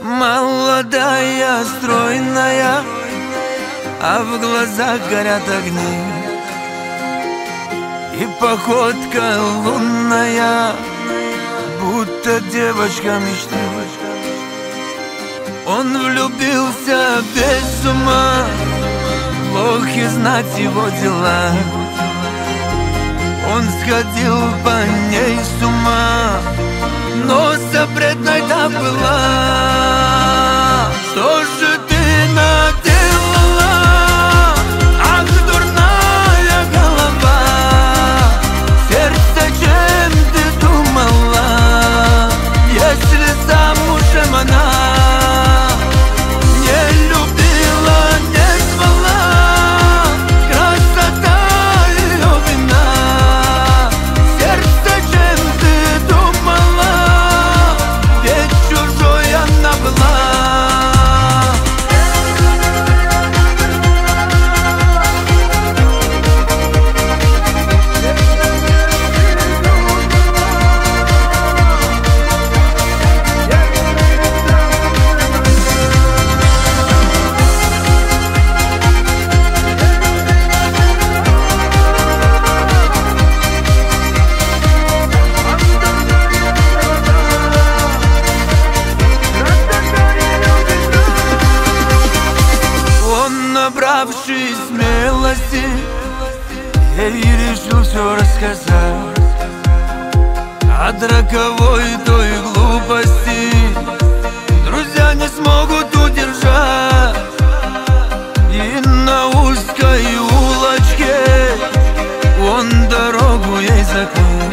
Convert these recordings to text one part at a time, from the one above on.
Молодая, стройная, а в глазах горят огни. И походка лунная, будто девочка мечты. Он влюбился без ума, плохо знать его дела. Он сходил по ней с ума, но запретной-то была. Что же ты наделала? Ах, дурная голова! Сердце, чем ты думала? Если замужем она не любила, не звала, красота ее вина. Сердце, чем ты думала? Ведь чужой она была. Набравшись смелости, ей решил все рассказать от роковой той глупости. Друзья не смогут удержать, и на узкой улочке он дорогу ей закрыл.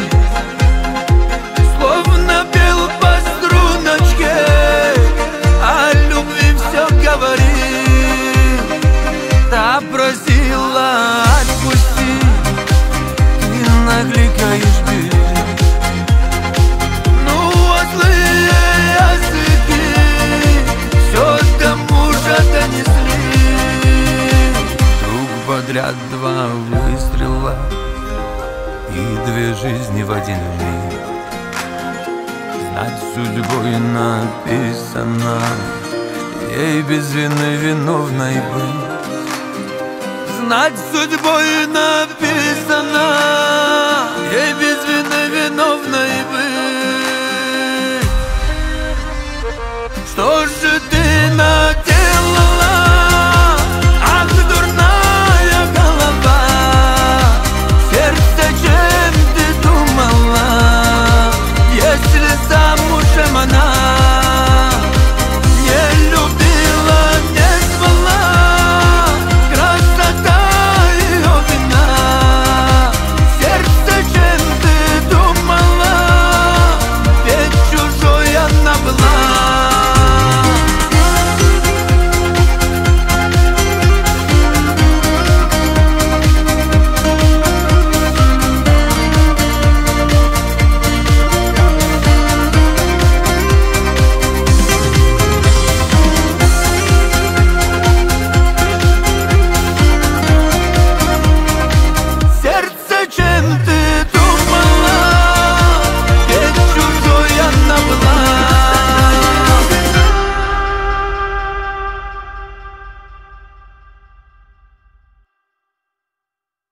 Словно пел по струночке, о любви все говорил. Та просила отпусти, ты накликаешь беды. Ну, а злые языки все до мужа донесли. Друг подряд два выстрела и две жизни в один миг. Знать судьбой написано, ей без вины виновной быть. Знать судьбой написано, ей без вины виновной быть.